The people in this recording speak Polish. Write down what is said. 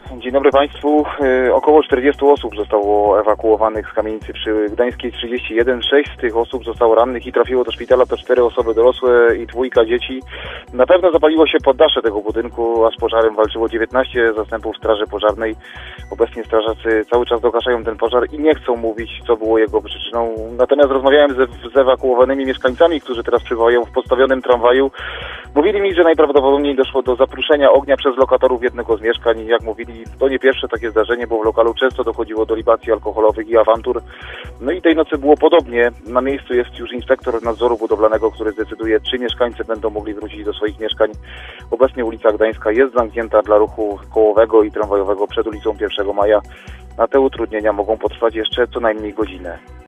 Dzień dobry Państwu. Około 40 osób zostało ewakuowanych z kamienicy przy Gdańskiej 31. 6 z tych osób zostało rannych i trafiło do szpitala. To 4 osoby dorosłe i 2 dzieci. Na pewno zapaliło się poddasze tego budynku, a z pożarem walczyło 19 zastępów straży pożarnej. Obecnie strażacy cały czas dogaszają ten pożar i nie chcą mówić, co było jego przyczyną. Natomiast rozmawiałem z ewakuowanymi mieszkańcami, którzy teraz przybywają w podstawionym tramwaju. Mówili mi, że najprawdopodobniej doszło do zapruszenia ognia przez lokatorów jednego z mieszkań. Jak mówili, to nie pierwsze takie zdarzenie, bo w lokalu często dochodziło do libacji alkoholowych i awantur. No i tej nocy było podobnie. Na miejscu jest już inspektor nadzoru budowlanego, który zdecyduje, czy mieszkańcy będą mogli wrócić do swoich mieszkań. Obecnie ulica Gdańska jest zamknięta dla ruchu kołowego i tramwajowego przed ulicą 1 Maja. A te utrudnienia mogą potrwać jeszcze co najmniej godzinę.